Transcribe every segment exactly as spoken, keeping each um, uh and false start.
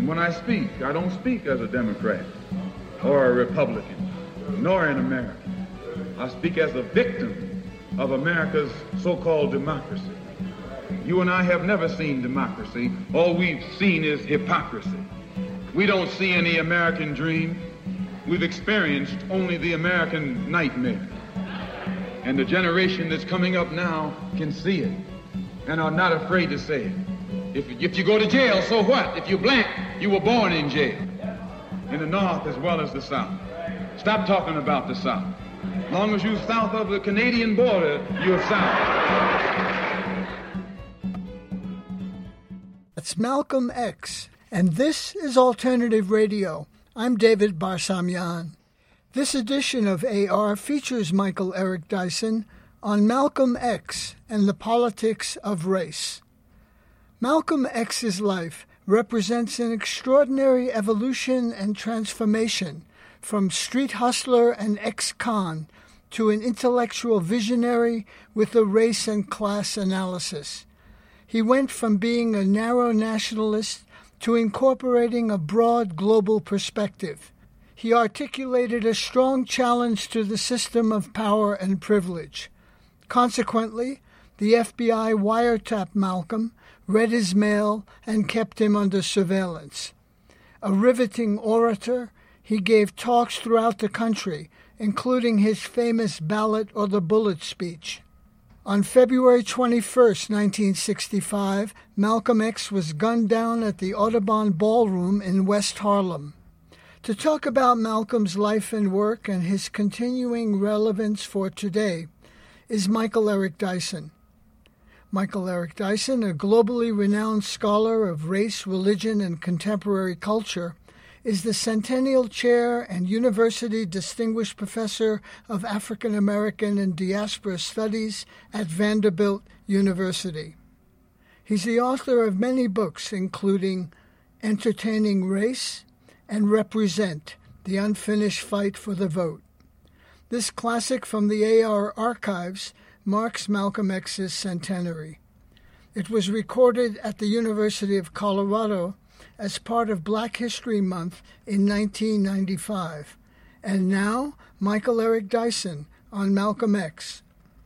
And when I speak, I don't speak as a Democrat or a Republican, nor an American. I speak as a victim of America's so-called democracy. You and I have never seen democracy. All we've seen is hypocrisy. We don't see any American dream. We've experienced only the American nightmare. And the generation that's coming up now can see it and are not afraid to say it. If, if you go to jail, so what? If you're black, you were born in jail. In the North as well as the South. Stop talking about the South. As long as you're south of the Canadian border, you're South. That's Malcolm X, and this is Alternative Radio. I'm David Barsamian. This edition of A R features Michael Eric Dyson on Malcolm X and the politics of race. Malcolm X's life represents an extraordinary evolution and transformation from street hustler and ex-con to an intellectual visionary with a race and class analysis. He went from being a narrow nationalist to incorporating a broad global perspective. He articulated a strong challenge to the system of power and privilege. Consequently, the F B I wiretapped Malcolm, read his mail, and kept him under surveillance. A riveting orator, he gave talks throughout the country, including his famous ballot or the bullet speech. On February twenty-first, nineteen sixty-five, Malcolm X was gunned down at the Audubon Ballroom in West Harlem. To talk about Malcolm's life and work and his continuing relevance for today is Michael Eric Dyson. Michael Eric Dyson, a globally renowned scholar of race, religion, and contemporary culture, is the Centennial Chair and University Distinguished Professor of African American and Diaspora Studies at Vanderbilt University. He's the author of many books, including Entertaining Race and Represent, The Unfinished Fight for the Vote. This classic from the A R archives marks Malcolm X's centenary. It was recorded at the University of Colorado as part of Black History Month in nineteen ninety-five. And now, Michael Eric Dyson on Malcolm X.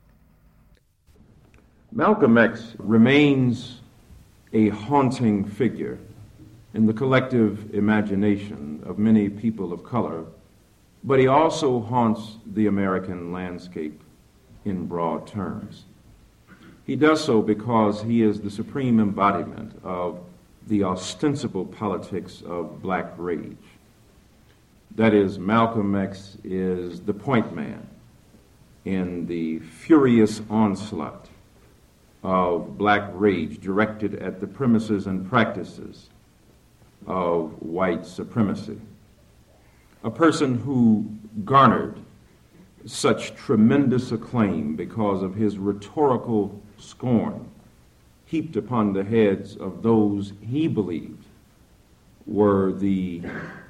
Malcolm X remains a haunting figure in the collective imagination of many people of color, but he also haunts the American landscape in broad terms. He does so because he is the supreme embodiment of the ostensible politics of black rage. That is, Malcolm X is the point man in the furious onslaught of black rage directed at the premises and practices of white supremacy. A person who garnered such tremendous acclaim because of his rhetorical scorn heaped upon the heads of those he believed were the,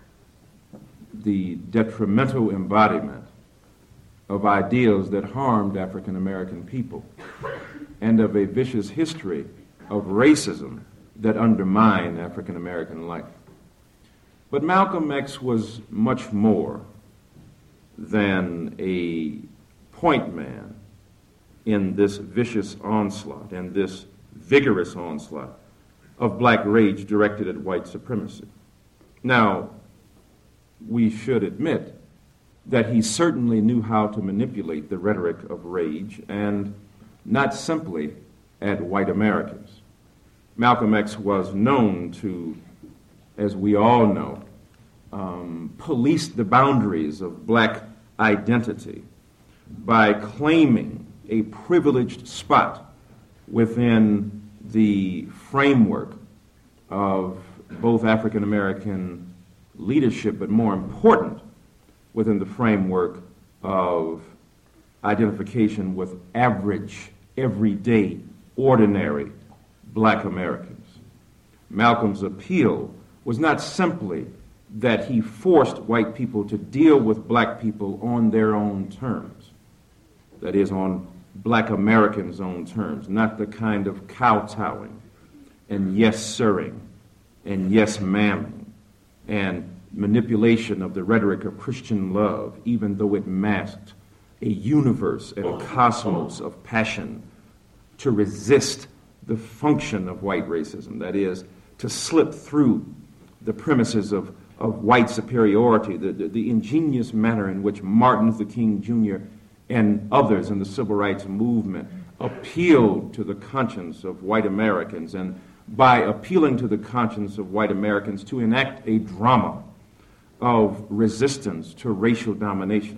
the detrimental embodiment of ideals that harmed African American people and of a vicious history of racism that undermined African American life. But Malcolm X was much more than a point man in this vicious onslaught and this vigorous onslaught of black rage directed at white supremacy. Now, we should admit that he certainly knew how to manipulate the rhetoric of rage, and not simply at white Americans. Malcolm X was known to, as we all know, um, police the boundaries of black identity by claiming a privileged spot within the framework of both African American leadership, but more important, within the framework of identification with average, everyday, ordinary black Americans. Malcolm's appeal was not simply that he forced white people to deal with black people on their own terms, that is, on black Americans' own terms, not the kind of kowtowing and yes-sirring and yes-mamming and manipulation of the rhetoric of Christian love, even though it masked a universe and a cosmos of passion to resist the function of white racism, that is, to slip through the premises of, of white superiority, the, the, the ingenious manner in which Martin Luther King Junior and others in the civil rights movement appealed to the conscience of white Americans, and by appealing to the conscience of white Americans to enact a drama of resistance to racial domination.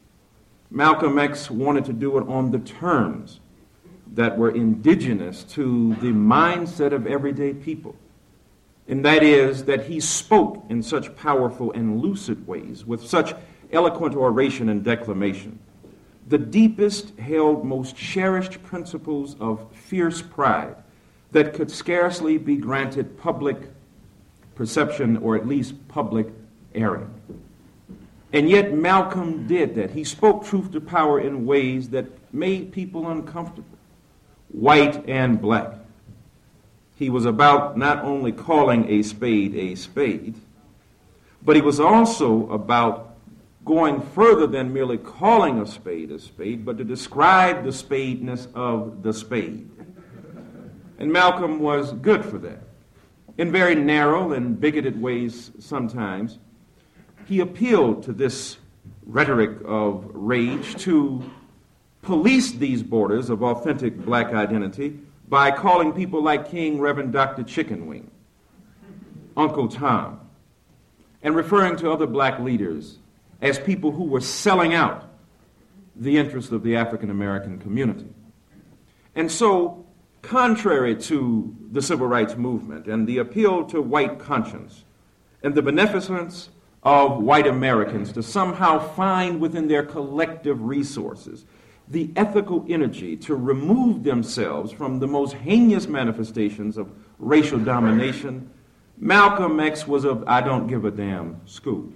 Malcolm X wanted to do it on the terms that were indigenous to the mindset of everyday people. And that is that he spoke in such powerful and lucid ways, with such eloquent oration and declamation, the deepest held, most cherished principles of fierce pride that could scarcely be granted public perception or at least public airing. And yet Malcolm did that. He spoke truth to power in ways that made people uncomfortable, white and black. He was about not only calling a spade a spade, but he was also about going further than merely calling a spade a spade, but to describe the spadeness of the spade. And Malcolm was good for that. In very narrow and bigoted ways sometimes, he appealed to this rhetoric of rage to police these borders of authentic black identity by calling people like King Reverend Doctor Chickenwing, Uncle Tom, and referring to other black leaders as people who were selling out the interests of the African American community. And so, contrary to the civil rights movement and the appeal to white conscience and the beneficence of white Americans to somehow find within their collective resources the ethical energy to remove themselves from the most heinous manifestations of racial domination, Malcolm X was of I don't give a damn school.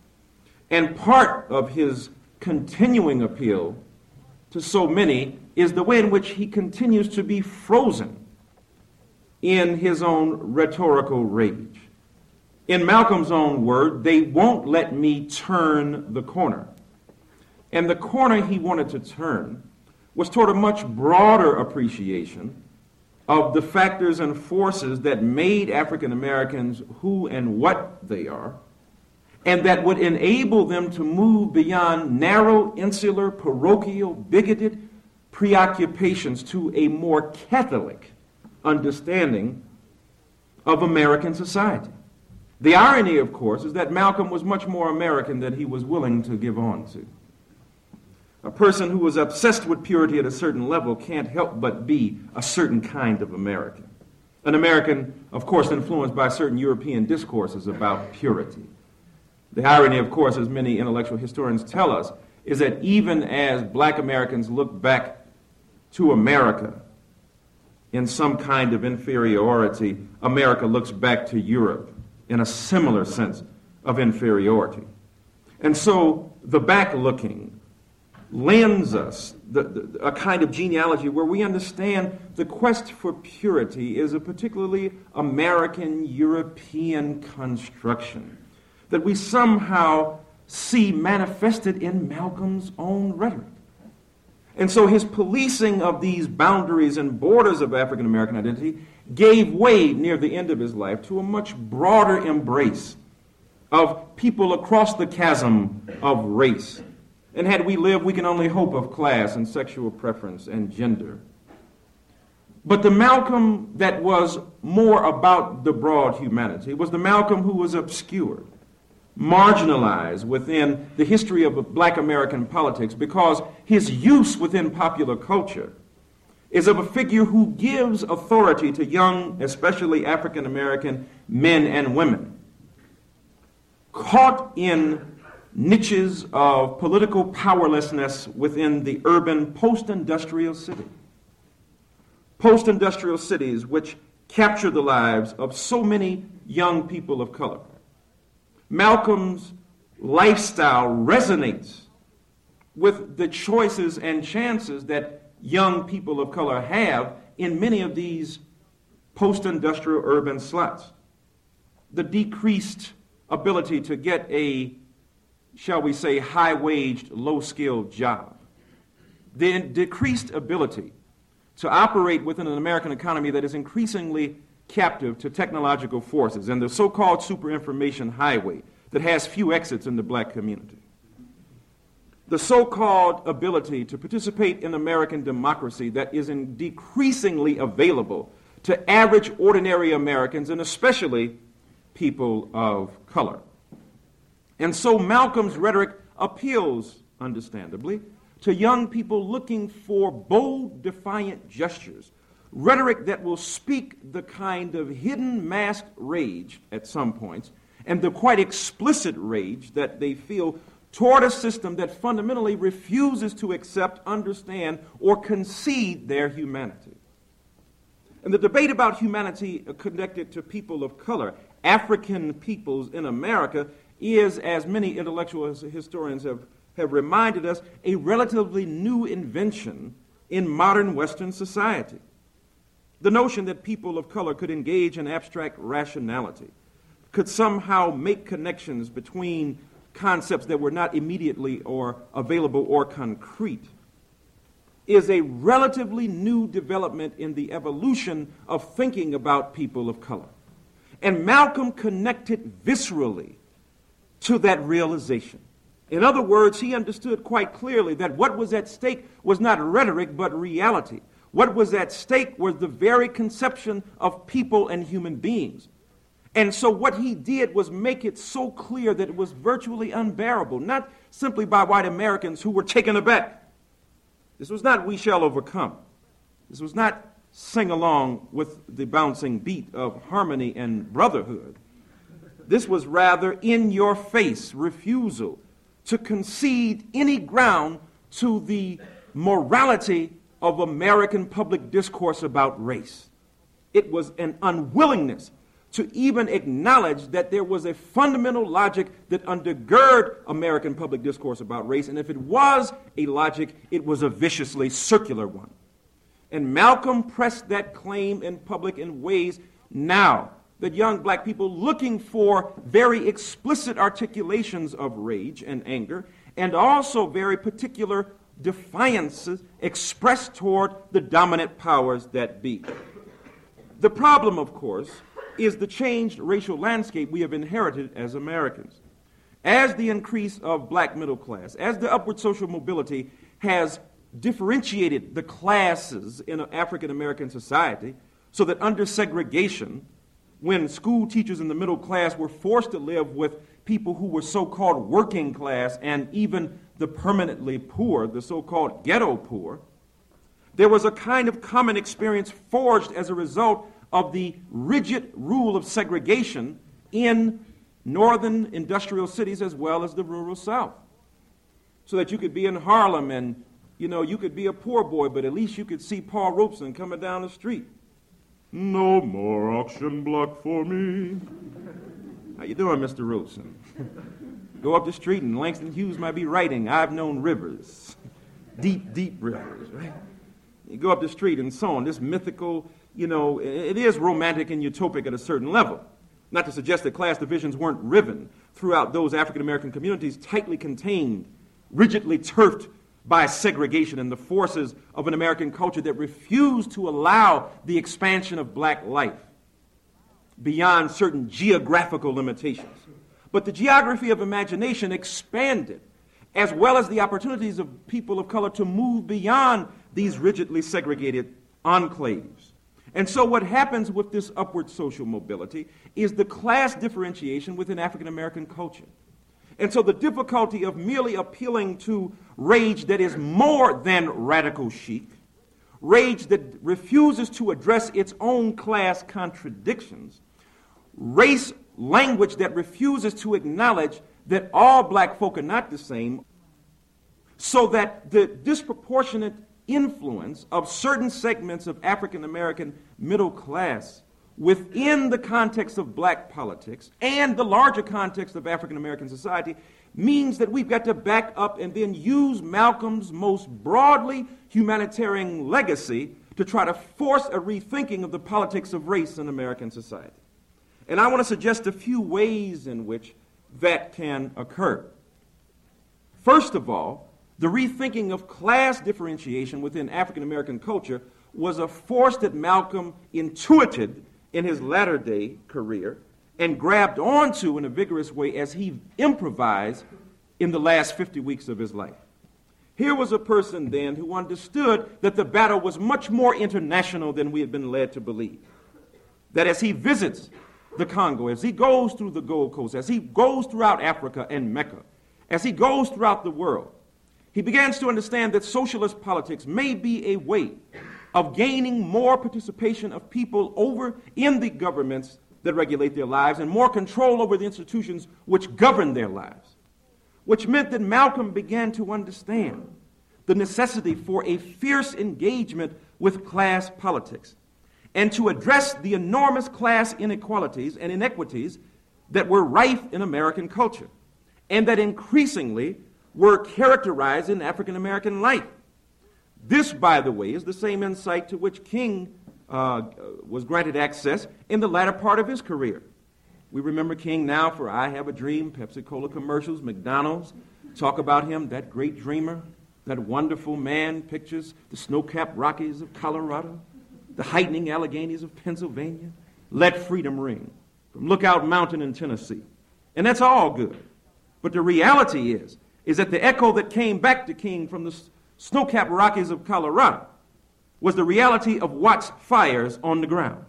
And part of his continuing appeal to so many is the way in which he continues to be frozen in his own rhetorical rage. In Malcolm's own word, they won't let me turn the corner. And the corner he wanted to turn was toward a much broader appreciation of the factors and forces that made African Americans who and what they are, and that would enable them to move beyond narrow, insular, parochial, bigoted preoccupations to a more Catholic understanding of American society. The irony, of course, is that Malcolm was much more American than he was willing to give on to. A person who was obsessed with purity at a certain level can't help but be a certain kind of American. An American, of course, influenced by certain European discourses about purity. The irony, of course, as many intellectual historians tell us, is that even as black Americans look back to America in some kind of inferiority, America looks back to Europe in a similar sense of inferiority. And so the back-looking lends us the, the, a kind of genealogy where we understand the quest for purity is a particularly American, European construction that we somehow see manifested in Malcolm's own rhetoric. And so his policing of these boundaries and borders of African American identity gave way near the end of his life to a much broader embrace of people across the chasm of race. And had we lived, we can only hope of class and sexual preference and gender. But the Malcolm that was more about the broad humanity was the Malcolm who was obscured, marginalized within the history of black American politics because his use within popular culture is of a figure who gives authority to young, especially African American men and women, caught in niches of political powerlessness within the urban post-industrial city. Post-industrial cities which capture the lives of so many young people of color. Malcolm's lifestyle resonates with the choices and chances that young people of color have in many of these post-industrial urban slots. The decreased ability to get a, shall we say, high-waged, low-skilled job, the decreased ability to operate within an American economy that is increasingly captive to technological forces, and the so-called super-information highway that has few exits in the black community. The so-called ability to participate in American democracy that is in decreasingly available to average, ordinary Americans, and especially people of color. And so Malcolm's rhetoric appeals, understandably, to young people looking for bold, defiant gestures, rhetoric that will speak the kind of hidden, masked rage at some points, and the quite explicit rage that they feel toward a system that fundamentally refuses to accept, understand, or concede their humanity. And the debate about humanity connected to people of color, African peoples in America, is, as many intellectual historians have, have reminded us, a relatively new invention in modern Western society. The notion that people of color could engage in abstract rationality, could somehow make connections between concepts that were not immediately or available or concrete, is a relatively new development in the evolution of thinking about people of color. And Malcolm connected viscerally to that realization. In other words, he understood quite clearly that what was at stake was not rhetoric but reality. What was at stake was the very conception of people and human beings. And so what he did was make it so clear that it was virtually unbearable, not simply by white Americans who were taken aback. This was not "We Shall Overcome." This was not sing along with the bouncing beat of harmony and brotherhood. This was rather in-your-face refusal to concede any ground to the morality of American public discourse about race. It was an unwillingness to even acknowledge that there was a fundamental logic that undergirded American public discourse about race, and if it was a logic, it was a viciously circular one. And Malcolm pressed that claim in public in ways now that young black people looking for very explicit articulations of rage and anger, and also very particular defiances expressed toward the dominant powers that be. The problem, of course, is the changed racial landscape we have inherited as Americans. As the increase of black middle class, as the upward social mobility has differentiated the classes in African American society, so that under segregation, when school teachers in the middle class were forced to live with people who were so-called working class and even the permanently poor, the so-called ghetto poor, there was a kind of common experience forged as a result of the rigid rule of segregation in northern industrial cities as well as the rural South. So that you could be in Harlem and, you know, you could be a poor boy, but at least you could see Paul Robeson coming down the street. No more auction block for me. How you doing, Mister Robeson? Go up the street and Langston Hughes might be writing, "I've known rivers, deep, deep rivers," right? You go up the street and so on. This mythical, you know, it is romantic and utopic at a certain level. Not to suggest that class divisions weren't riven throughout those African American communities tightly contained, rigidly turfed by segregation and the forces of an American culture that refused to allow the expansion of black life beyond certain geographical limitations. But the geography of imagination expanded, as well as the opportunities of people of color to move beyond these rigidly segregated enclaves. And so what happens with this upward social mobility is the class differentiation within African American culture. And so the difficulty of merely appealing to rage that is more than radical chic, rage that refuses to address its own class contradictions, race language that refuses to acknowledge that all black folk are not the same, so that the disproportionate influence of certain segments of African American middle class within the context of black politics and the larger context of African American society means that we've got to back up and then use Malcolm's most broadly humanitarian legacy to try to force a rethinking of the politics of race in American society. And I want to suggest a few ways in which that can occur. First of all, the rethinking of class differentiation within African American culture was a force that Malcolm intuited in his latter-day career and grabbed onto in a vigorous way as he improvised in the last fifty weeks of his life. Here was a person then who understood that the battle was much more international than we had been led to believe. That as he visits the Congo, as he goes through the Gold Coast, as he goes throughout Africa and Mecca, as he goes throughout the world, he begins to understand that socialist politics may be a way of gaining more participation of people over in the governments that regulate their lives and more control over the institutions which govern their lives, which meant that Malcolm began to understand the necessity for a fierce engagement with class politics and to address the enormous class inequalities and inequities that were rife in American culture and that increasingly were characterized in African American life. This, by the way, is the same insight to which King uh, was granted access in the latter part of his career. We remember King now for I Have a Dream, Pepsi-Cola commercials, McDonald's. Talk about him, that great dreamer, that wonderful man, pictures the snow-capped Rockies of Colorado, the heightening Alleghenies of Pennsylvania. Let freedom ring from Lookout Mountain in Tennessee. And that's all good. But the reality is, is that the echo that came back to King from the snow-capped Rockies of Colorado was the reality of Watts fires on the ground.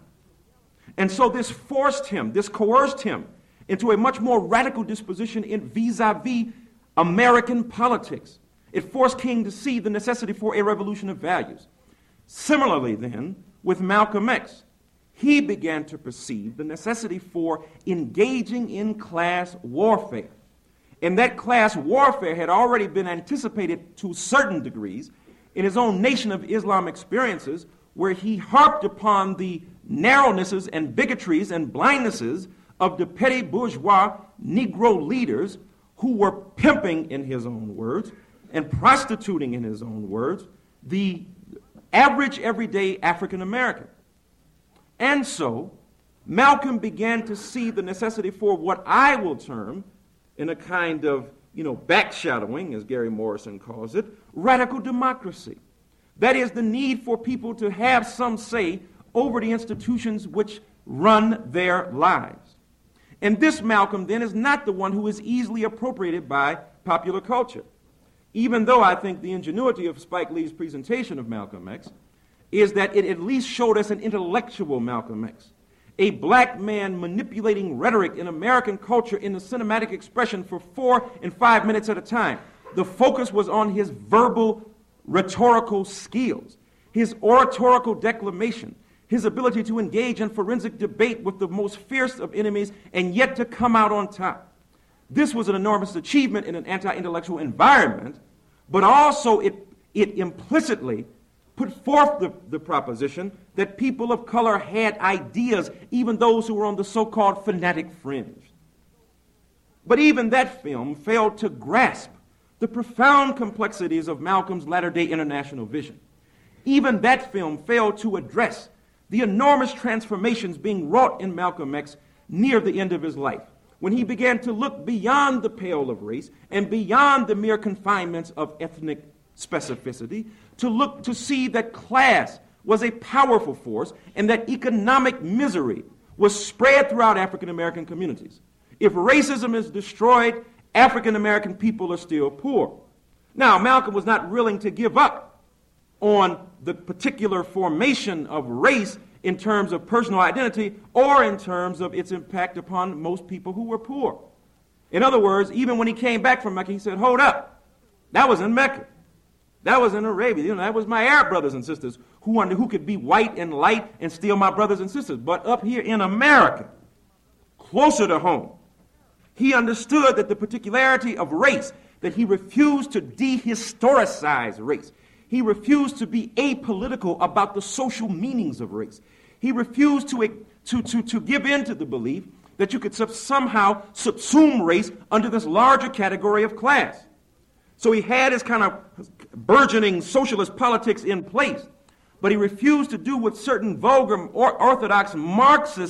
And so this forced him, this coerced him into a much more radical disposition in vis-a-vis American politics. It forced King to see the necessity for a revolution of values. Similarly, then, with Malcolm X, he began to perceive the necessity for engaging in class warfare. And that class warfare had already been anticipated to certain degrees in his own Nation of Islam experiences, where he harped upon the narrownesses and bigotries and blindnesses of the petty bourgeois Negro leaders who were pimping, in his own words, and prostituting, in his own words, the average everyday African American. And so Malcolm began to see the necessity for what I will term, in a kind of, you know, backshadowing, as Gary Morrison calls it, radical democracy. That is, the need for people to have some say over the institutions which run their lives. And this Malcolm, then, is not the one who is easily appropriated by popular culture, even though I think the ingenuity of Spike Lee's presentation of Malcolm X is that it at least showed us an intellectual Malcolm X, a black man manipulating rhetoric in American culture in the cinematic expression for four and five minutes at a time. The focus was on his verbal rhetorical skills, his oratorical declamation, his ability to engage in forensic debate with the most fierce of enemies and yet to come out on top. This was an enormous achievement in an anti-intellectual environment, but also it, it implicitly put forth the, the proposition that people of color had ideas, even those who were on the so-called fanatic fringe. But even that film failed to grasp the profound complexities of Malcolm's latter-day international vision. Even that film failed to address the enormous transformations being wrought in Malcolm X near the end of his life, when he began to look beyond the pale of race and beyond the mere confinements of ethnic specificity, to look to see that class was a powerful force and that economic misery was spread throughout African American communities. If racism is destroyed, African American people are still poor. Now, Malcolm was not willing to give up on the particular formation of race in terms of personal identity or in terms of its impact upon most people who were poor. In other words, even when he came back from Mecca, he said, hold up, that was in Mecca. That was in Arabia. You know, that was my Arab brothers and sisters who, who could be white and light and still my brothers and sisters. But up here in America, closer to home, he understood that the particularity of race, that he refused to dehistoricize race. He refused to be apolitical about the social meanings of race. He refused to, to, to, to give in to the belief that you could sub- somehow subsume race under this larger category of class. So he had his kind of burgeoning socialist politics in place, but he refused to do what certain vulgar or orthodox Marxist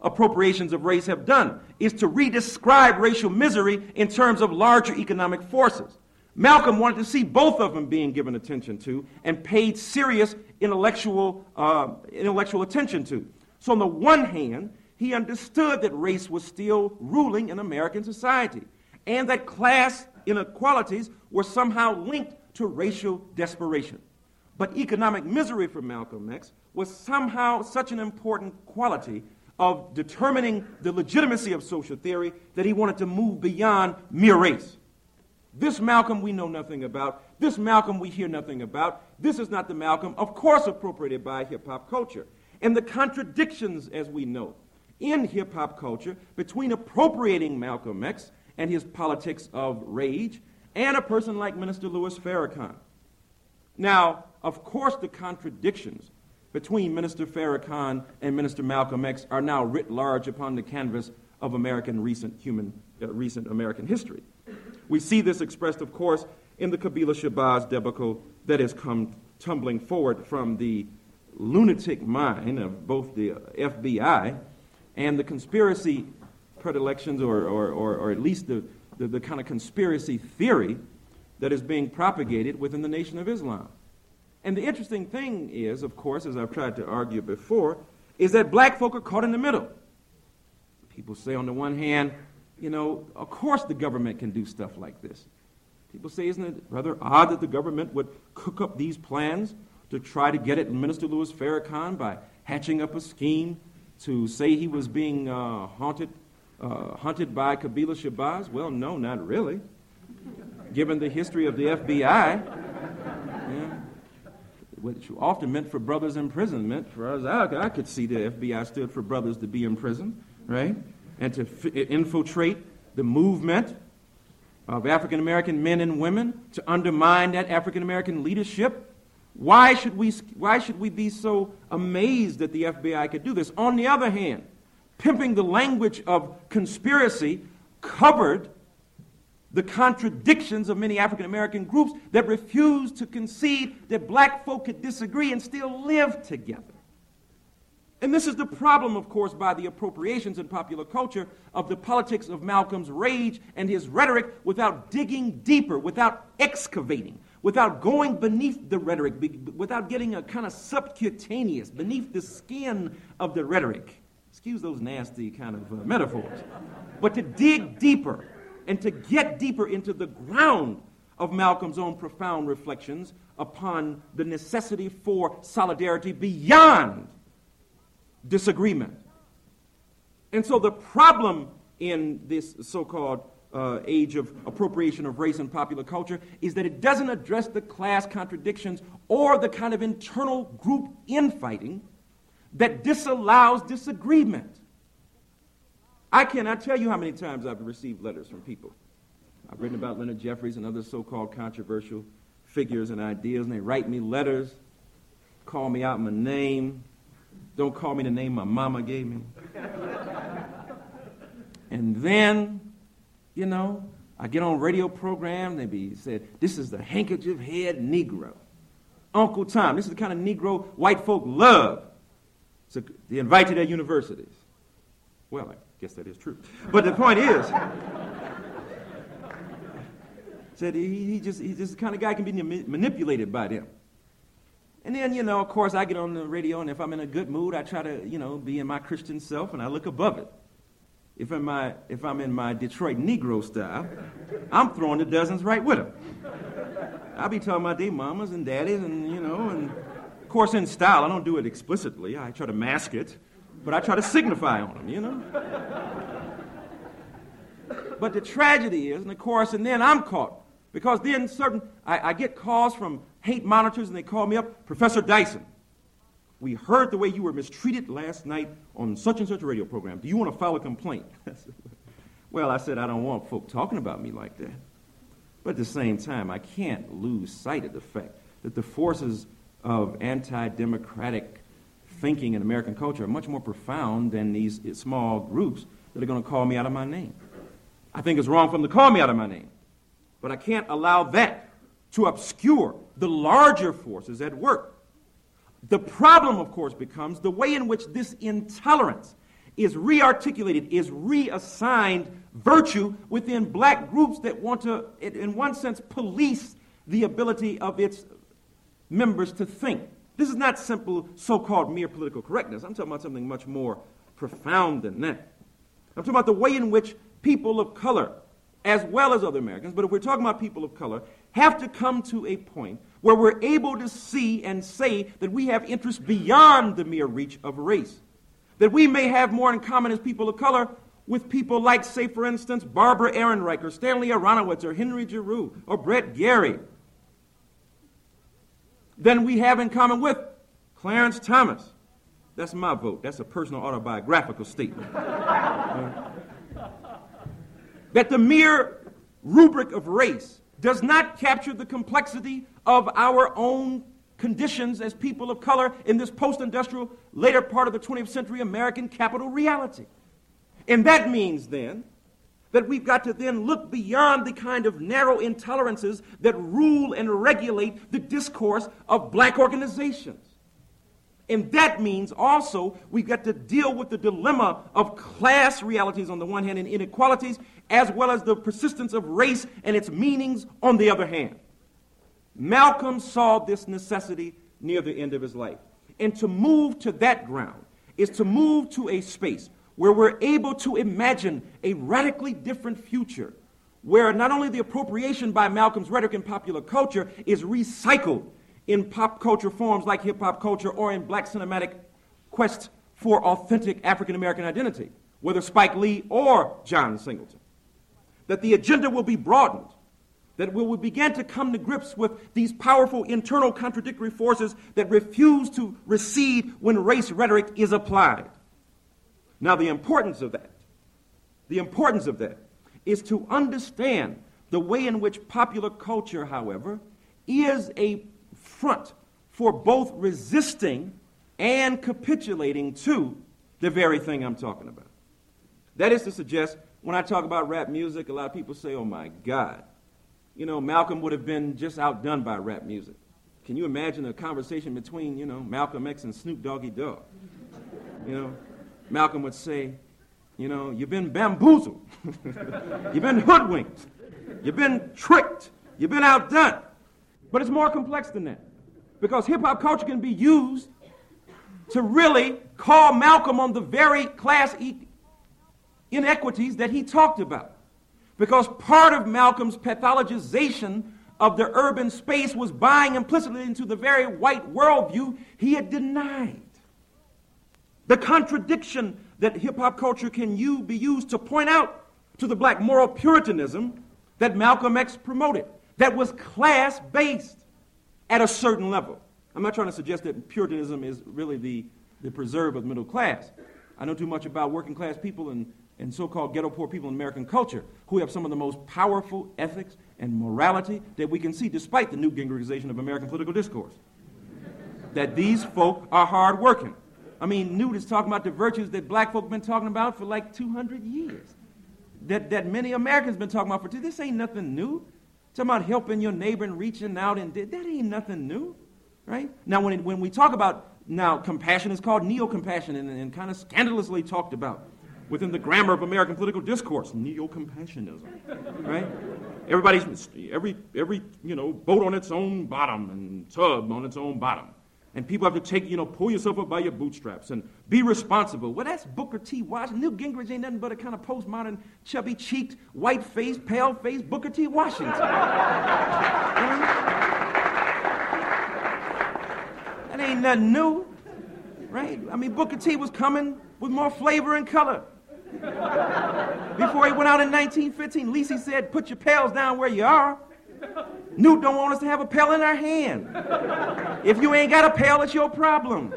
appropriations of race have done, is to redescribe racial misery in terms of larger economic forces. Malcolm wanted to see both of them being given attention to and paid serious intellectual, uh, intellectual attention to. So on the one hand, he understood that race was still ruling in American society and that class inequalities were somehow linked to racial desperation. But economic misery for Malcolm X was somehow such an important quality of determining the legitimacy of social theory that he wanted to move beyond mere race. This Malcolm we know nothing about. This Malcolm we hear nothing about. This is not the Malcolm, of course, appropriated by hip-hop culture. And the contradictions, as we know, in hip-hop culture between appropriating Malcolm X and his politics of rage and a person like Minister Louis Farrakhan. Now, of course, the contradictions between Minister Farrakhan and Minister Malcolm X are now writ large upon the canvas of American recent human, uh, recent American history. We see this expressed, of course, in the Kabila Shabazz debacle that has come tumbling forward from the lunatic mind of both the F B I and the conspiracy predilections, or, or, or, or at least the, the, the kind of conspiracy theory that is being propagated within the Nation of Islam. And the interesting thing is, of course, as I've tried to argue before, is that black folk are caught in the middle. People say on the one hand, you know, of course the government can do stuff like this. People say, isn't it rather odd that the government would cook up these plans to try to get at Minister Louis Farrakhan by hatching up a scheme to say he was being uh, haunted, uh, hunted by Kabila Shabazz? Well, no, not really. Given the history of the F B I, yeah, which often meant for brothers imprisonment, for us, I, I could see the F B I stood for brothers to be imprisoned, right? And to f- infiltrate the movement of African American men and women, to undermine that African American leadership. Why should we why should we be so amazed that the F B I could do this? On the other hand, pimping the language of conspiracy covered the contradictions of many African American groups that refused to concede that black folk could disagree and still live together. And this is the problem, of course, by the appropriations in popular culture of the politics of Malcolm's rage and his rhetoric without digging deeper, without excavating, without going beneath the rhetoric, without getting a kind of subcutaneous, beneath the skin of the rhetoric. Excuse those nasty kind of uh, metaphors. But to dig deeper and to get deeper into the ground of Malcolm's own profound reflections upon the necessity for solidarity beyond disagreement. And so the problem in this so-called uh, age of appropriation of race and popular culture is that it doesn't address the class contradictions or the kind of internal group infighting that disallows disagreement. I cannot tell you how many times I've received letters from people. I've written about Leonard Jeffries and other so-called controversial figures and ideas, and they write me letters, call me out my name. Don't call me the name my mama gave me. And then, you know, I get on a radio program, they be said, this is the handkerchief head Negro. Uncle Tom, this is the kind of Negro white folk love. So they invite to their universities. Well, I guess that is true. But the point is, said he, he just he's just the kind of guy can be manipulated by them. And then, you know, of course, I get on the radio, and if I'm in a good mood, I try to, you know, be in my Christian self, and I look above it. If I'm, my, if I'm in my Detroit Negro style, I'm throwing the dozens right with them. I'll be talking about their mamas and daddies, and, you know, and, of course, in style. I don't do it explicitly. I try to mask it, but I try to signify on them, you know. But the tragedy is, and of course, and then I'm caught, because then certain, I, I get calls from hate monitors, and they call me up, Professor Dyson, we heard the way you were mistreated last night on such and such a radio program. Do you want to file a complaint? Well, I said, I don't want folk talking about me like that. But at the same time, I can't lose sight of the fact that the forces of anti-democratic thinking in American culture are much more profound than these small groups that are going to call me out of my name. I think it's wrong for them to call me out of my name. But I can't allow that to obscure the larger forces at work. The problem, of course, becomes the way in which this intolerance is re-articulated, is reassigned virtue within black groups that want to, in one sense, police the ability of its members to think. This is not simple so-called mere political correctness. I'm talking about something much more profound than that. I'm talking about the way in which people of color, as well as other Americans, but if we're talking about people of color, have to come to a point where we're able to see and say that we have interests beyond the mere reach of race. That we may have more in common as people of color with people like, say, for instance, Barbara Ehrenreich or Stanley Aronowitz or Henry Giroux or Brett Gary than we have in common with Clarence Thomas. That's my vote. That's a personal autobiographical statement. uh, that the mere rubric of race does not capture the complexity of our own conditions as people of color in this post-industrial, later part of the twentieth century American capital reality. And that means then that we've got to then look beyond the kind of narrow intolerances that rule and regulate the discourse of black organizations. And that means also we've got to deal with the dilemma of class realities on the one hand and inequalities, as well as the persistence of race and its meanings on the other hand. Malcolm saw this necessity near the end of his life. And to move to that ground is to move to a space where we're able to imagine a radically different future, where not only the appropriation by Malcolm's rhetoric in popular culture is recycled in pop culture forms like hip-hop culture or in black cinematic quest for authentic African-American identity, whether Spike Lee or John Singleton. That the agenda will be broadened, that we will begin to come to grips with these powerful internal contradictory forces that refuse to recede when race rhetoric is applied. Now, the importance of that, the importance of that is to understand the way in which popular culture, however, is a front for both resisting and capitulating to the very thing I'm talking about. That is to suggest, when I talk about rap music, a lot of people say, oh my God, you know, Malcolm would have been just outdone by rap music. Can you imagine a conversation between, you know, Malcolm X and Snoop Doggy Dogg? You know, Malcolm would say, you know, you've been bamboozled. You've been hoodwinked. You've been tricked. You've been outdone. But it's more complex than that. Because hip-hop culture can be used to really call Malcolm on the very class e- inequities that he talked about. Because part of Malcolm's pathologization of the urban space was buying implicitly into the very white worldview he had denied. The contradiction that hip-hop culture can use, be used to point out to the black moral puritanism that Malcolm X promoted, that was class-based at a certain level. I'm not trying to suggest that puritanism is really the, the preserve of the middle class. I know too much about working-class people and, and so-called ghetto-poor people in American culture who have some of the most powerful ethics and morality that we can see despite the new Gingerization of American political discourse. That these folk are hard-working. I mean, Newt is talking about the virtues that black folk have been talking about for like two hundred years. That, that many Americans have been talking about for two. This ain't nothing new. Talking about helping your neighbor and reaching out, and that ain't nothing new, right? Now, when, it, when we talk about, now, compassion is called neo-compassion and, and kind of scandalously talked about within the grammar of American political discourse, neo-compassionism, right? Everybody's, every, every, you know, boat on its own bottom and tub on its own bottom. And people have to take, you know, pull yourself up by your bootstraps and be responsible. Well, that's Booker T. Washington. Newt Gingrich ain't nothing but a kind of postmodern, chubby-cheeked, white-faced, pale-faced Booker T. Washington. That ain't nothing new, right? I mean, Booker T. was coming with more flavor and color. Before he went out in nineteen fifteen, Lisi said, put your pails down where you are. Newt don't want us to have a pail in our hand. If you ain't got a pail, it's your problem.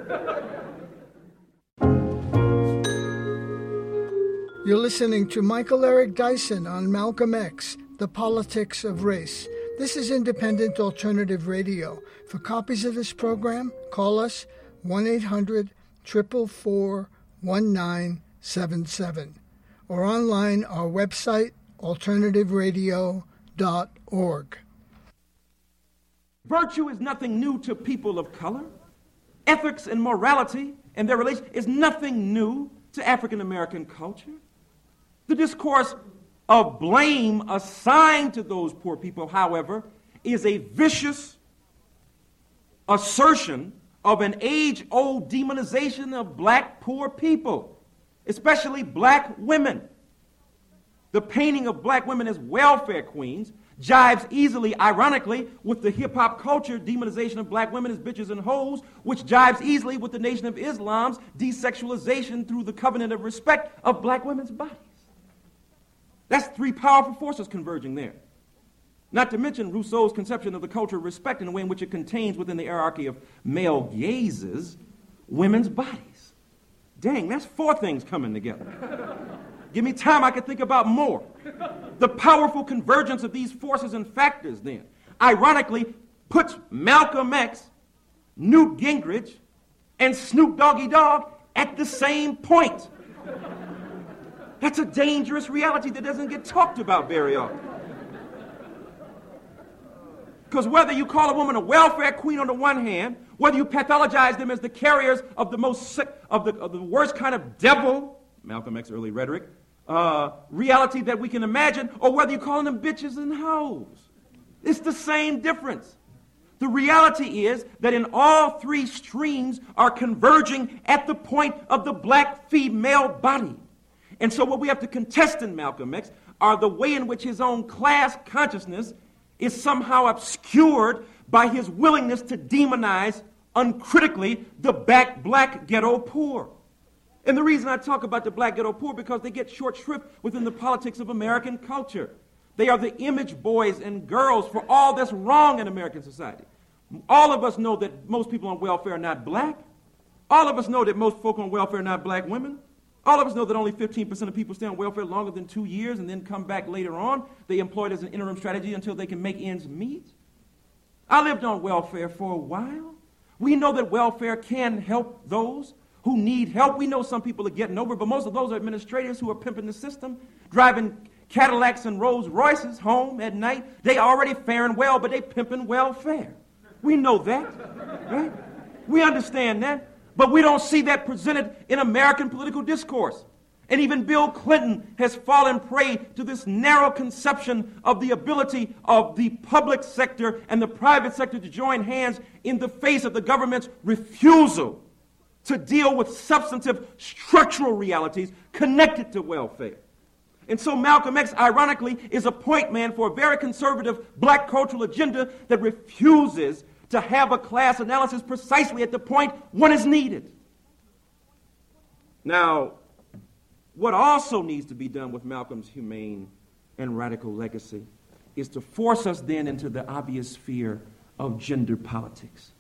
You're listening to Michael Eric Dyson on Malcolm X, The Politics of Race. This is Independent Alternative Radio. For copies of this program, call us one eight hundred, four four four, one nine seven seven or online our website, alternative radio dot org. Virtue is nothing new to people of color. Ethics and morality and their relation is nothing new to African American culture. The discourse of blame assigned to those poor people, however, is a vicious assertion of an age-old demonization of black poor people, especially black women. The painting of black women as welfare queens jives easily, ironically, with the hip-hop culture demonization of black women as bitches and hoes, which jives easily with the Nation of Islam's desexualization through the covenant of respect of black women's bodies. That's three powerful forces converging there. Not to mention Rousseau's conception of the culture of respect in the way in which it contains within the hierarchy of male gazes women's bodies. Dang, that's four things coming together. Give me time, I could think about more. The powerful convergence of these forces and factors then, ironically, puts Malcolm X, Newt Gingrich, and Snoop Doggy Dogg at the same point. That's a dangerous reality that doesn't get talked about very often. Because whether you call a woman a welfare queen on the one hand, whether you pathologize them as the carriers of the most sick, of the, of the worst kind of devil, Malcolm X early rhetoric, uh, reality that we can imagine, or whether you're calling them bitches and hoes, it's the same difference. The reality is that in all three streams are converging at the point of the black female body. And so what we have to contest in Malcolm X are the way in which his own class consciousness is somehow obscured by his willingness to demonize uncritically the back black ghetto poor. And the reason I talk about the black ghetto poor because they get short shrift within the politics of American culture. They are the image boys and girls for all that's wrong in American society. All of us know that most people on welfare are not black. All of us know that most folk on welfare are not black women. All of us know that only fifteen percent of people stay on welfare longer than two years and then come back later on. They employ it as an interim strategy until they can make ends meet. I lived on welfare for a while. We know that welfare can help those who need help. We know some people are getting over, but most of those are administrators who are pimping the system, driving Cadillacs and Rolls Royces home at night. They already faring well, but they pimping welfare. We know that, right? We understand that. But we don't see that presented in American political discourse. And even Bill Clinton has fallen prey to this narrow conception of the ability of the public sector and the private sector to join hands in the face of the government's refusal to deal with substantive structural realities connected to welfare. And so Malcolm X, ironically, is a point man for a very conservative black cultural agenda that refuses to have a class analysis precisely at the point one is needed. Now, what also needs to be done with Malcolm's humane and radical legacy is to force us then into the obvious sphere of gender politics.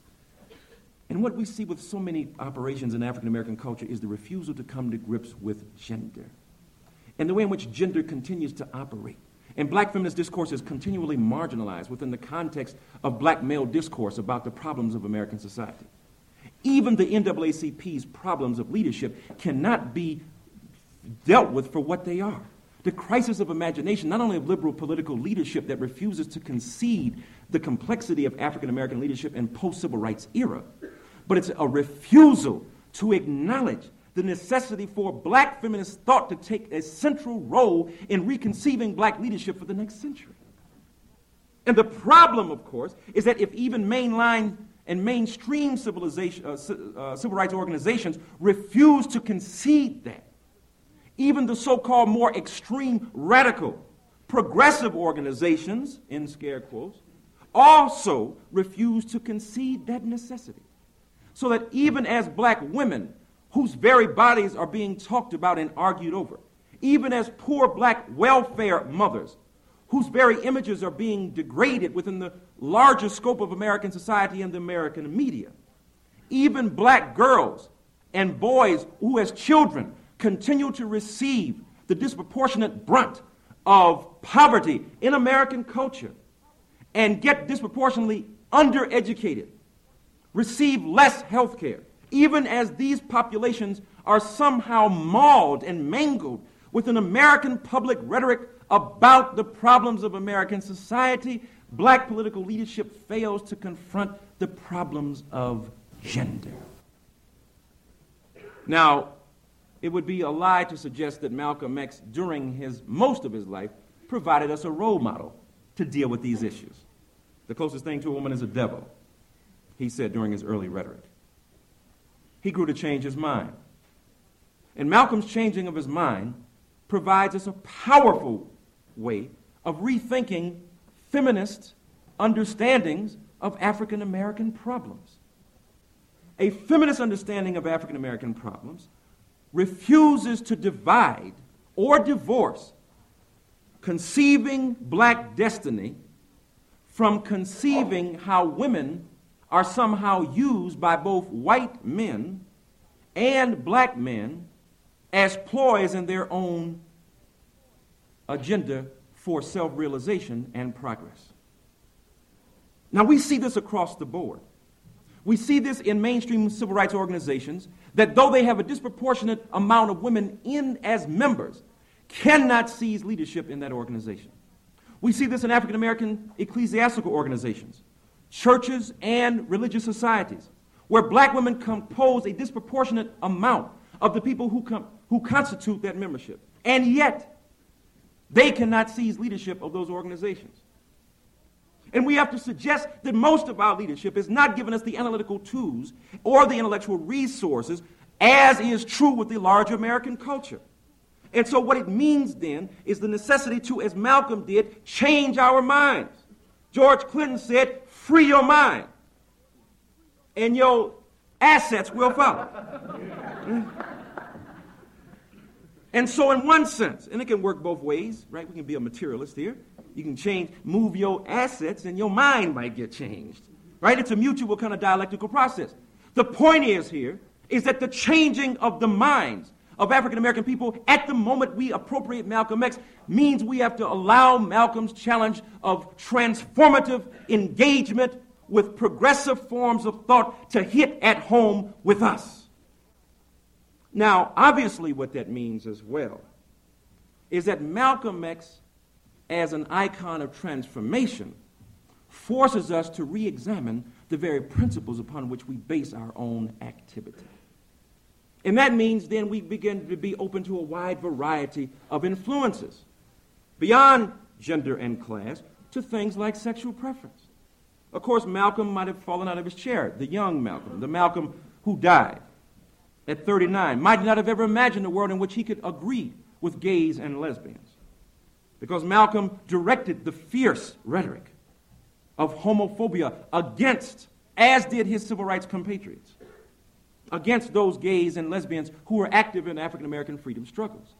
And what we see with so many operations in African American culture is the refusal to come to grips with gender and the way in which gender continues to operate. And black feminist discourse is continually marginalized within the context of black male discourse about the problems of American society. Even the N double A C P's problems of leadership cannot be dealt with for what they are. The crisis of imagination, not only of liberal political leadership that refuses to concede the complexity of African American leadership in post-civil rights era, but it's a refusal to acknowledge the necessity for black feminist thought to take a central role in reconceiving black leadership for the next century. And the problem, of course, is that if even mainline and mainstream civilization, uh, uh, civil rights organizations refuse to concede that, even the so-called more extreme, radical, progressive organizations, in scare quotes, also refuse to concede that necessity. So that even as black women, whose very bodies are being talked about and argued over, even as poor black welfare mothers, whose very images are being degraded within the larger scope of American society and the American media, even black girls and boys who as children continue to receive the disproportionate brunt of poverty in American culture and get disproportionately undereducated, receive less health care, even as these populations are somehow mauled and mangled with an American public rhetoric about the problems of American society, black political leadership fails to confront the problems of gender. Now, it would be a lie to suggest that Malcolm X, during his most of his life, provided us a role model to deal with these issues. The closest thing to a woman is a devil, he said during his early rhetoric. He grew to change his mind. And Malcolm's changing of his mind provides us a powerful way of rethinking feminist understandings of African American problems. A feminist understanding of African American problems refuses to divide or divorce conceiving black destiny from conceiving how women are somehow used by both white men and black men as ploys in their own agenda for self-realization and progress. Now, we see this across the board. We see this in mainstream civil rights organizations that, though they have a disproportionate amount of women in as members, cannot seize leadership in that organization. We see this in African American ecclesiastical organizations, churches, and religious societies, where black women compose a disproportionate amount of the people who, com- who constitute that membership. And yet, they cannot seize leadership of those organizations. And we have to suggest that most of our leadership is not giving us the analytical tools or the intellectual resources, as is true with the larger American culture. And so what it means then is the necessity to, as Malcolm did, change our minds. George Clinton said, free your mind, and your assets will follow. And so in one sense, and it can work both ways, right? We can be a materialist here. You can change, move your assets, and your mind might get changed, right? It's a mutual kind of dialectical process. The point is here is that the changing of the minds of African American people at the moment we appropriate Malcolm X means we have to allow Malcolm's challenge of transformative engagement with progressive forms of thought to hit at home with us. Now, obviously what that means as well is that Malcolm X, as an icon of transformation, forces us to re-examine the very principles upon which we base our own activity. And that means then we begin to be open to a wide variety of influences, beyond gender and class, to things like sexual preference. Of course, Malcolm might have fallen out of his chair, the young Malcolm, the Malcolm who died at thirty-nine, might not have ever imagined a world in which he could agree with gays and lesbians, because Malcolm directed the fierce rhetoric of homophobia against, as did his civil rights compatriots, against those gays and lesbians who were active in African American freedom struggles.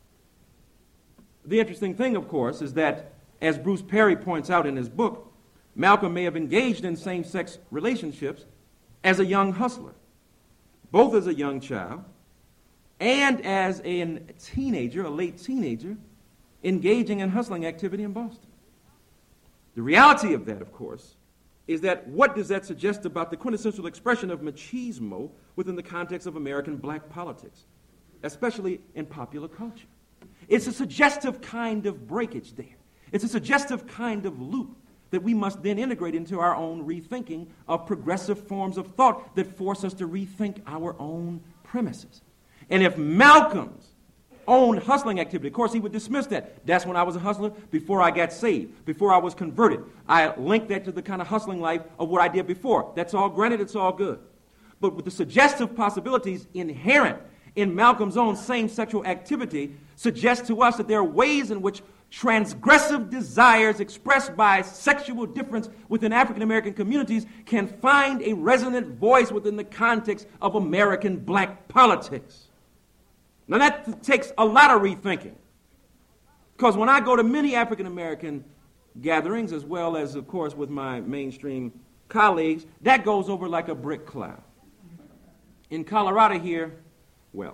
The interesting thing, of course, is that, as Bruce Perry points out in his book, Malcolm may have engaged in same-sex relationships as a young hustler, both as a young child and as a teenager, a late teenager, engaging in hustling activity in Boston. The reality of that, of course, is that what does that suggest about the quintessential expression of machismo within the context of American black politics, especially in popular culture? It's a suggestive kind of breakage there. It's a suggestive kind of loop that we must then integrate into our own rethinking of progressive forms of thought that force us to rethink our own premises. And if Malcolm's own hustling activity, of course, he would dismiss that. That's when I was a hustler, before I got saved, before I was converted. I linked that to the kind of hustling life of what I did before. That's all granted, it's all good. But with the suggestive possibilities inherent in Malcolm's own same sexual activity suggest to us that there are ways in which transgressive desires expressed by sexual difference within African American communities can find a resonant voice within the context of American black politics. Now that takes a lot of rethinking, because when I go to many African American gatherings, as well as, of course, with my mainstream colleagues, that goes over like a brick cloud. In Colorado here, well.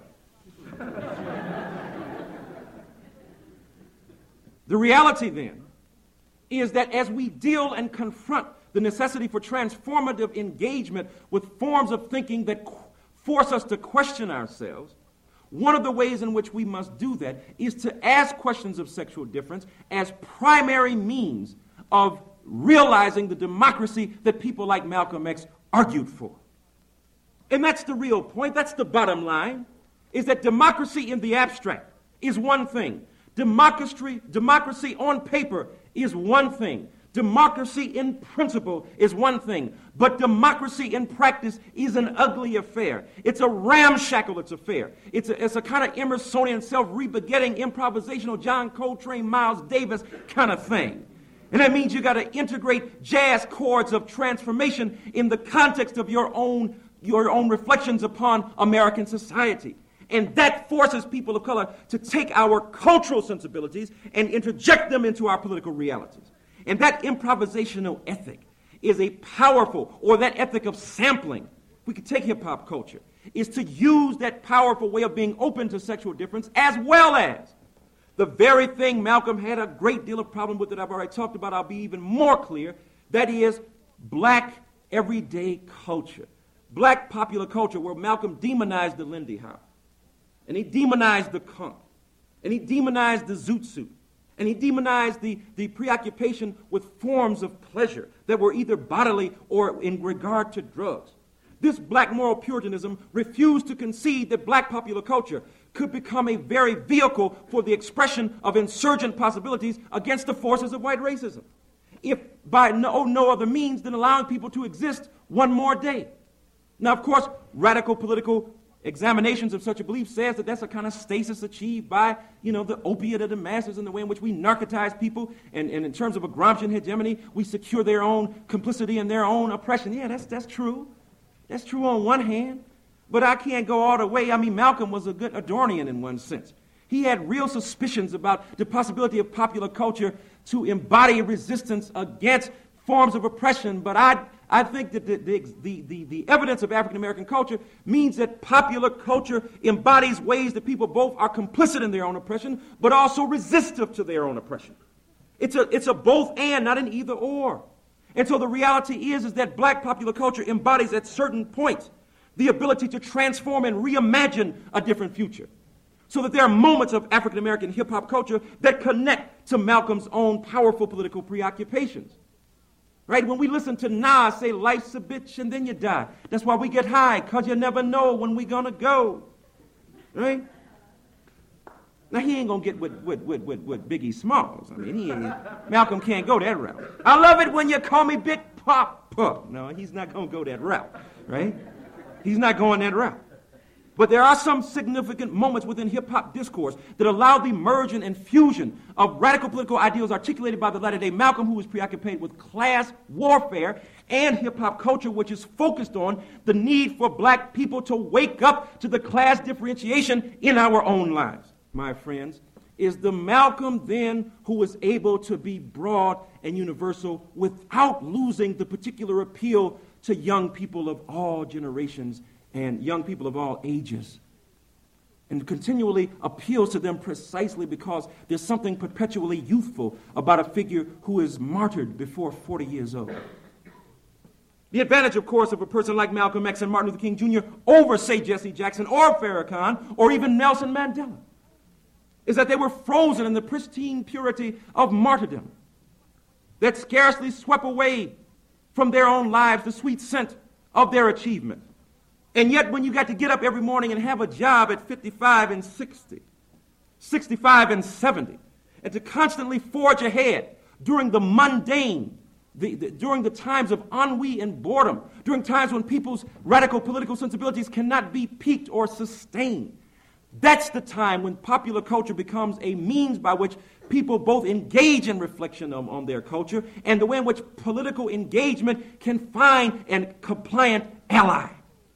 The reality then is that as we deal and confront the necessity for transformative engagement with forms of thinking that qu- force us to question ourselves, one of the ways in which we must do that is to ask questions of sexual difference as primary means of realizing the democracy that people like Malcolm X argued for. And that's the real point. That's the bottom line. is that democracy in the abstract is one thing. Democracy, democracy on paper is one thing. Democracy in principle is one thing, but democracy in practice is an ugly affair. It's a ramshackle affair. It's a, it's a kind of Emersonian, self-rebegetting, improvisational, John Coltrane, Miles Davis kind of thing. And that means you got to integrate jazz chords of transformation in the context of your own, your own reflections upon American society. And that forces people of color to take our cultural sensibilities and interject them into our political realities. And that improvisational ethic is a powerful, or that ethic of sampling, we could take hip-hop culture, is to use that powerful way of being open to sexual difference, as well as the very thing Malcolm had a great deal of problem with that I've already talked about. I'll be even more clear. That is black everyday culture, black popular culture, where Malcolm demonized the Lindy Hop, and he demonized the conch, and he demonized the zoot suit. And he demonized the, the preoccupation with forms of pleasure that were either bodily or in regard to drugs. This black moral puritanism refused to concede that black popular culture could become a very vehicle for the expression of insurgent possibilities against the forces of white racism, if by no, no other means than allowing people to exist one more day. Now, of course, radical political examinations of such a belief says that that's a kind of stasis achieved by, you know, the opiate of the masses and the way in which we narcotize people, and, and in terms of a Gramscian hegemony, we secure their own complicity and their own oppression. Yeah, that's that's true. That's true on one hand, but I can't go all the way. I mean, Malcolm was a good Adornian in one sense. He had real suspicions about the possibility of popular culture to embody resistance against forms of oppression, but I I think that the, the, the, the, the evidence of African-American culture means that popular culture embodies ways that people both are complicit in their own oppression, but also resistive to their own oppression. It's a, it's a both and, not an either or. And so the reality is, is that black popular culture embodies at certain points the ability to transform and reimagine a different future. So that there are moments of African-American hip-hop culture that connect to Malcolm's own powerful political preoccupations. Right? When we listen to Nas say, life's a bitch and then you die. That's why we get high, because you never know when we're going to go. Right? Now, he ain't going to get with, with, with, with, with Biggie Smalls. I mean, he ain't, Malcolm can't go that route. I love it when you call me Big Papa. No, he's not going to go that route. Right? He's not going that route. But there are some significant moments within hip-hop discourse that allow the merging and fusion of radical political ideals articulated by the latter-day Malcolm, who was preoccupied with class warfare, and hip-hop culture, which is focused on the need for black people to wake up to the class differentiation in our own lives. My friends, is the Malcolm then who was able to be broad and universal without losing the particular appeal to young people of all generations and young people of all ages, and continually appeals to them precisely because there's something perpetually youthful about a figure who is martyred before forty years old. The advantage, of course, of a person like Malcolm X and Martin Luther King Junior over, say, Jesse Jackson or Farrakhan or even Nelson Mandela is that they were frozen in the pristine purity of martyrdom that scarcely swept away from their own lives the sweet scent of their achievement. And yet when you got to get up every morning and have a job at fifty-five and sixty, sixty-five and seventy, and to constantly forge ahead during the mundane, the, the, during the times of ennui and boredom, during times when people's radical political sensibilities cannot be piqued or sustained, that's the time when popular culture becomes a means by which people both engage in reflection on, on their culture and the way in which political engagement can find a compliant ally.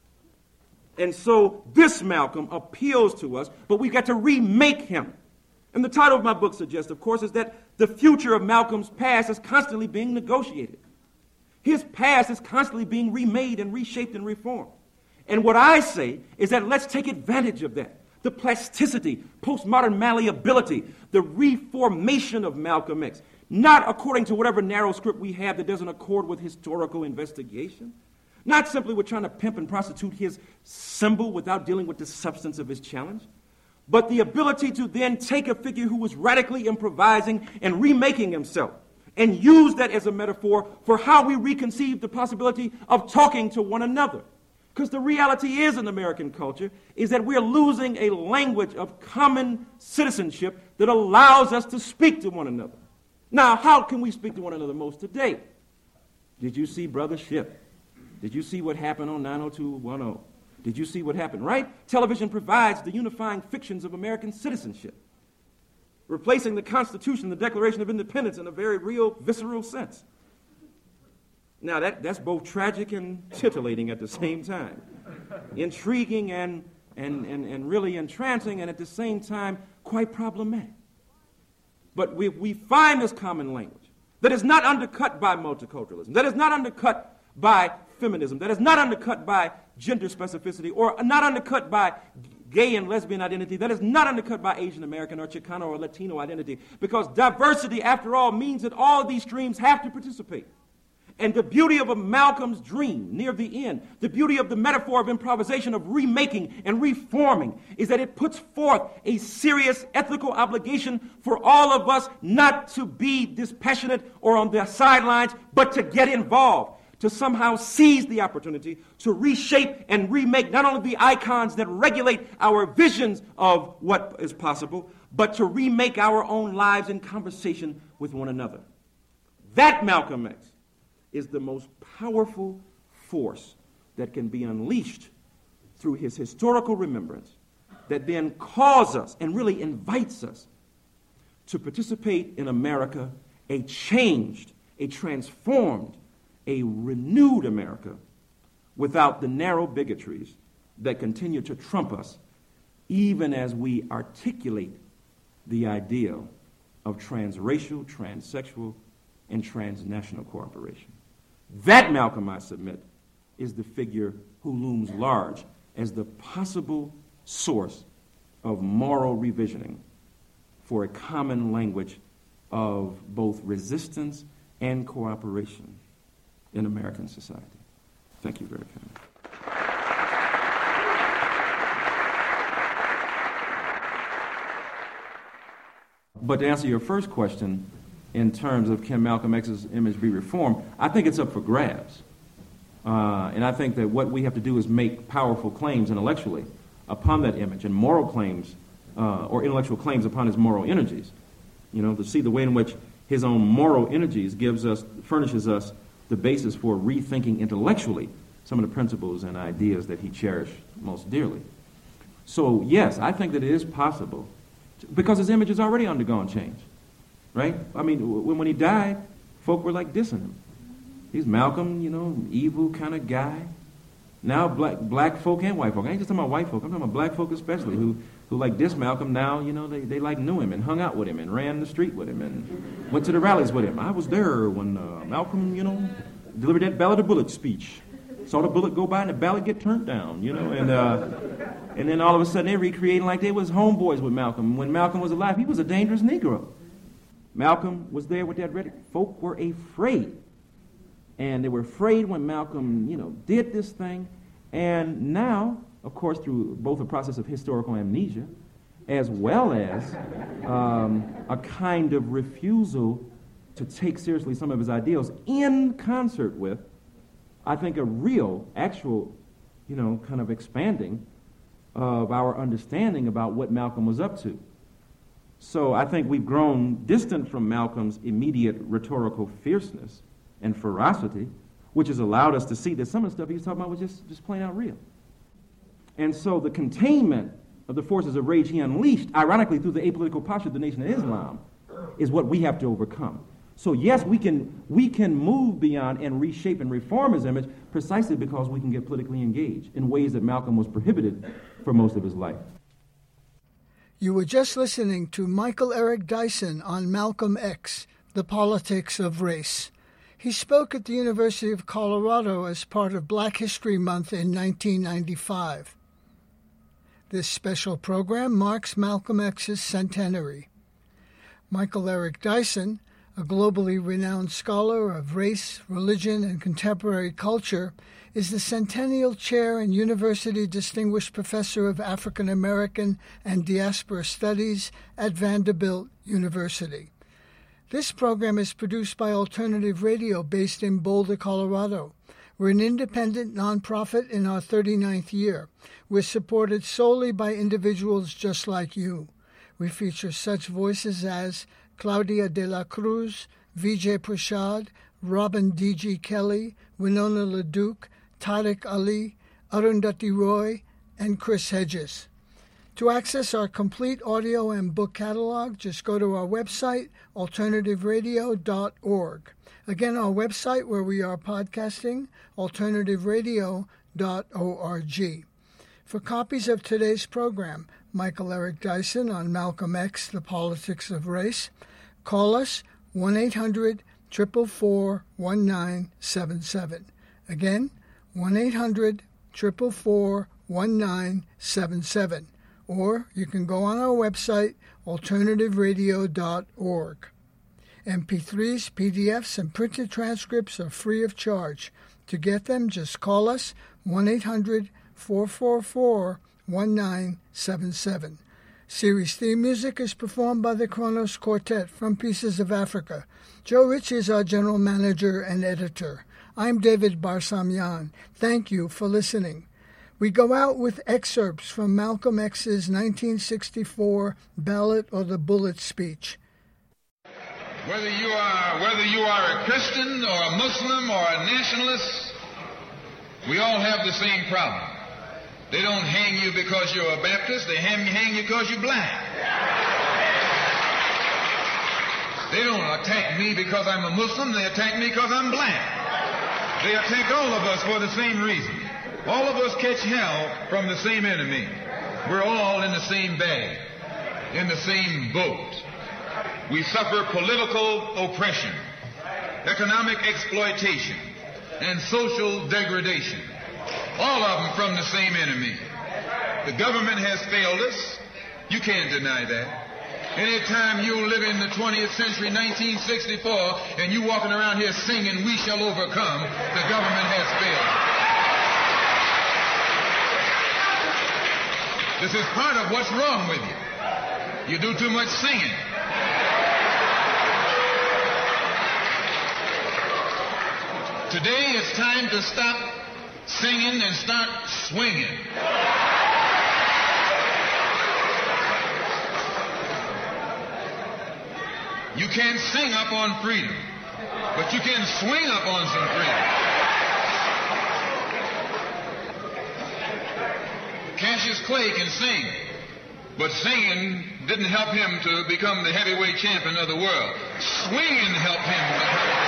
And so this Malcolm appeals to us, but we've got to remake him. And the title of my book suggests, of course, is that the future of Malcolm's past is constantly being negotiated. His past is constantly being remade and reshaped and reformed. And what I say is that let's take advantage of that. The plasticity, postmodern malleability, the reformation of Malcolm X, not according to whatever narrow script we have that doesn't accord with historical investigation. Not simply we're trying to pimp and prostitute his symbol without dealing with the substance of his challenge, but the ability to then take a figure who was radically improvising and remaking himself and use that as a metaphor for how we reconceive the possibility of talking to one another. Because the reality is in American culture is that we're losing a language of common citizenship that allows us to speak to one another. Now, how can we speak to one another most today? Did you see Brother Ship? Did you see what happened on nine oh two one oh? Did you see what happened, right? Television provides the unifying fictions of American citizenship, replacing the Constitution, the Declaration of Independence in a very real, visceral sense. Now, that, that's both tragic and titillating at the same time. Intriguing and, and, and, and really entrancing, and at the same time, quite problematic. But we, we find this common language that is not undercut by multiculturalism, that is not undercut by feminism, that is not undercut by gender specificity, or not undercut by gay and lesbian identity, that is not undercut by Asian American or Chicano or Latino identity, because diversity, after all, means that all of these streams have to participate. And the beauty of a Malcolm's dream near the end, the beauty of the metaphor of improvisation, of remaking and reforming, is that it puts forth a serious ethical obligation for all of us not to be dispassionate or on the sidelines, but to get involved, to somehow seize the opportunity to reshape and remake not only the icons that regulate our visions of what is possible, but to remake our own lives in conversation with one another. That Malcolm X is the most powerful force that can be unleashed through his historical remembrance, that then calls us and really invites us to participate in America, a changed, a transformed, a renewed America, without the narrow bigotries that continue to trump us, even as we articulate the ideal of transracial, transsexual, and transnational cooperation. That Malcolm, I submit, is the figure who looms large as the possible source of moral revisioning for a common language of both resistance and cooperation in American society. Thank you very kindly. But to answer your first question, in terms of can Malcolm X's image be reformed, I think it's up for grabs. Uh, and I think that what we have to do is make powerful claims intellectually upon that image, and moral claims, uh, or intellectual claims upon his moral energies. You know, to see the way in which his own moral energies gives us, furnishes us the basis for rethinking intellectually some of the principles and ideas that he cherished most dearly. So, yes, I think that it is possible, because his image has already undergone change. Right? I mean, when, when he died, folk were like dissing him. He's Malcolm, you know, evil kind of guy. Now black black folk and white folk. I ain't just talking about white folk. I'm talking about black folk especially, who, who like diss Malcolm. Now, you know, they, they like knew him and hung out with him and ran the street with him and went to the rallies with him. I was there when uh, Malcolm, you know, delivered that Ballad of Bullets speech. Saw the bullet go by and the ballot get turned down, you know, and uh, and then all of a sudden they're recreating like they was homeboys with Malcolm. When Malcolm was alive, he was a dangerous Negro. Malcolm was there with that rhetoric. Folk were afraid. And they were afraid when Malcolm, you know, did this thing. And now, of course, through both a process of historical amnesia, as well as um, a kind of refusal to take seriously some of his ideals in concert with, I think, a real, actual, you know, kind of expanding of our understanding about what Malcolm was up to. So I think we've grown distant from Malcolm's immediate rhetorical fierceness and ferocity, which has allowed us to see that some of the stuff he was talking about was just, just plain out real. And so the containment of the forces of rage he unleashed, ironically through the apolitical posture of the Nation of Islam, is what we have to overcome. So yes, we can, we can move beyond and reshape and reform his image precisely because we can get politically engaged in ways that Malcolm was prohibited for most of his life. You were just listening to Michael Eric Dyson on Malcolm X, The Politics of Race. He spoke at the University of Colorado as part of Black History Month in nineteen ninety-five. This special program marks Malcolm X's centenary. Michael Eric Dyson, a globally renowned scholar of race, religion, and contemporary culture, is the Centennial Chair and University Distinguished Professor of African American and Diaspora Studies at Vanderbilt University. This program is produced by Alternative Radio based in Boulder, Colorado. We're an independent nonprofit in our thirty-ninth year. We're supported solely by individuals just like you. We feature such voices as Claudia de la Cruz, Vijay Prashad, Robin D G. Kelly, Winona LaDuke, Tariq Ali, Arundhati Roy, and Chris Hedges. To access our complete audio and book catalog, just go to our website, alternative radio dot org. Again, our website where we are podcasting, alternative radio dot org. For copies of today's program, Michael Eric Dyson on Malcolm X, The Politics of Race, call us one eight hundred, four four four, one nine seven seven. Again, one eight hundred, four four four, one nine seven seven. Or you can go on our website, alternative radio dot org. M P threes, P D Fs, and printed transcripts are free of charge. To get them, just call us one eight hundred, four four four, one nine seven seven. Series theme music is performed by the Kronos Quartet from Pieces of Africa. Joe Rich is our general manager and editor. I'm David Barsamian. Thank you for listening. We go out with excerpts from Malcolm X's nineteen sixty-four Ballot or the Bullet speech. Whether you are whether you are a Christian or a Muslim or a nationalist, we all have the same problem. They don't hang you because you're a Baptist. They hang, hang you because you're black. They don't attack me because I'm a Muslim. They attack me because I'm black. They attack all of us for the same reason. All of us catch hell from the same enemy. We're all in the same bag, in the same boat. We suffer political oppression, economic exploitation, and social degradation. All of them from the same enemy. The government has failed us. You can't deny that. Anytime you live in the twentieth century, nineteen sixty-four, and you walking around here singing, "We shall overcome," the government has failed. This is part of what's wrong with you. You do too much singing. Today it's time to stop singing and start swinging. You can't sing up on freedom, but you can swing up on some freedom. Cassius Clay can sing, but singing didn't help him to become the heavyweight champion of the world. Swinging helped him.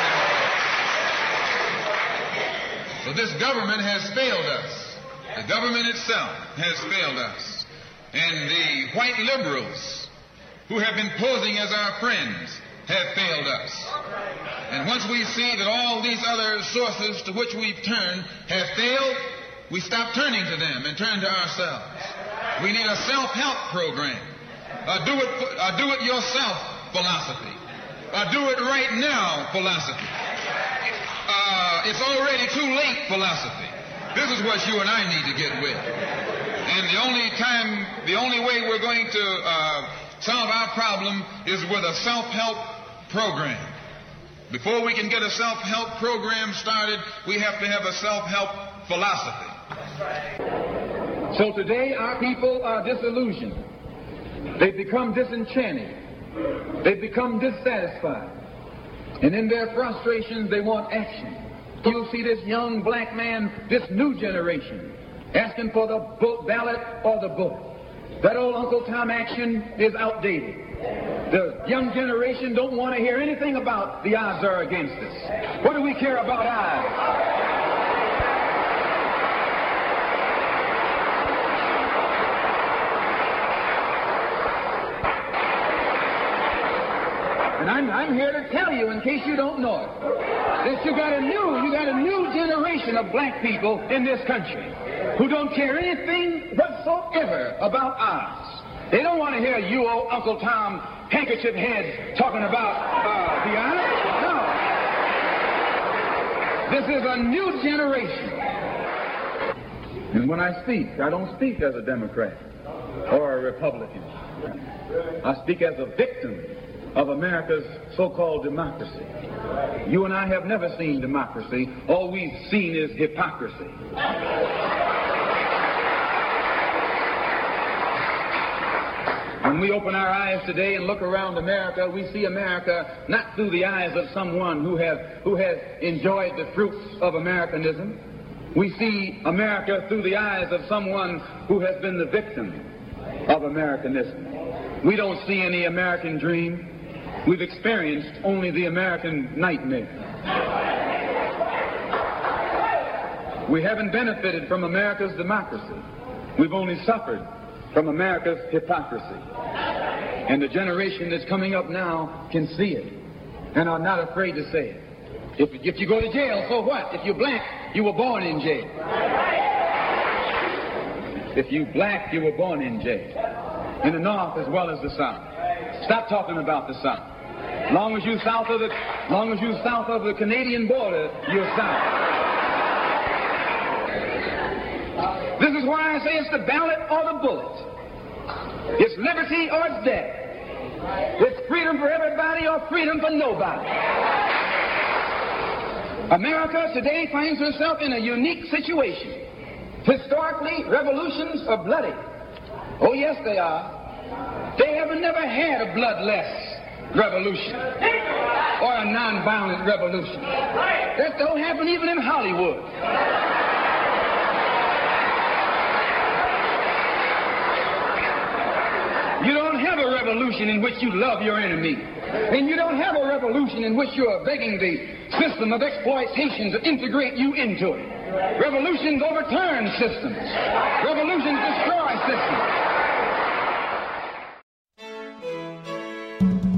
So this government has failed us. The government itself has failed us. And the white liberals who have been posing as our friends have failed us. And once we see that all these other sources to which we've turned have failed, we stop turning to them and turn to ourselves. We need a self-help program, a do it, a do it yourself philosophy, a do it right now philosophy. Uh, it's already too late philosophy. This is what you and I need to get with. And the only time, the only way we're going to uh, solve our problem is with a self-help program. Before we can get a self-help program started, we have to have a self-help philosophy. So today our people are disillusioned. They've become disenchanted. They've become dissatisfied. And in their frustrations, they want action. You'll see this young black man, this new generation, asking for the vote ballot or the vote. That old Uncle Tom action is outdated. The young generation don't want to hear anything about the odds are against us. What do we care about odds? And I'm, I'm here to tell you, in case you don't know it, that you got a new, you got a new generation of black people in this country who don't care anything whatsoever about odds. They don't want to hear you, old Uncle Tom, handkerchief head, talking about uh, the odds. No. This is a new generation. And when I speak, I don't speak as a Democrat or a Republican. I speak as a victim of America's so-called democracy. You and I have never seen democracy. All we've seen is hypocrisy. When we open our eyes today and look around America, we see America not through the eyes of someone who have who has enjoyed the fruits of Americanism. We see America through the eyes of someone who has been the victim of Americanism. We don't see any American dream. We've experienced only the American nightmare. We haven't benefited from America's democracy. We've only suffered from America's hypocrisy. And the generation that's coming up now can see it and are not afraid to say it. If, if you go to jail, so what? If you're black, you were born in jail. If you black, you were born in jail. In the North as well as the South. Stop talking about the South. Long as you south of the, long as you south of the Canadian border, you're south. This is why I say it's the ballot or the bullet. It's liberty or it's death. It's freedom for everybody or freedom for nobody. America today finds herself in a unique situation. Historically, revolutions are bloody. Oh, yes, they are. They have never had a bloodless revolution or a non-violent revolution. That don't happen even in Hollywood. You don't have a revolution in which you love your enemy. And you don't have a revolution in which you are begging the system of exploitation to integrate you into it. Revolutions overturn systems. Revolutions destroy systems.